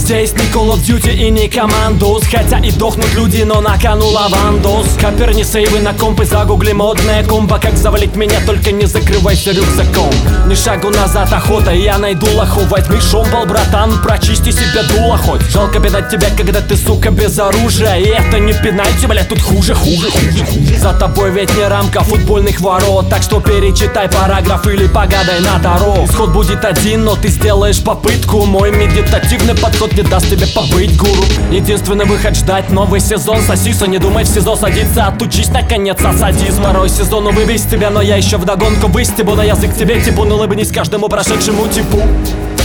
Здесь не Call of Duty и не Командос, хотя и дохнут люди, но на кону лавандос. Копер не сейвы на комп и загугли модная комбо. Как завалить меня, только не закрывайся рюкзаком. Ни шагу назад охота, я найду лоху. Возьми шомпол, братан, прочисти себе дуло хоть. Жалко пинать тебя, когда ты, сука, без оружия. И это не пинайте, блядь, тут хуже. За тобой ведь не рамка футбольных ворот, так что перечитай параграф или погадай на таро. Исход будет один, но ты сделаешь попытку. Мой медитативный подход не даст тебе побыть гуру. Единственный выход — ждать новый сезон. Сосиса, не думай в СИЗО садиться, отучись наконец от садизма. Порой сезону вывез тебя, но я еще вдогонку выстебу на язык тебе типу. Ну улыбнись каждому прошедшему типу.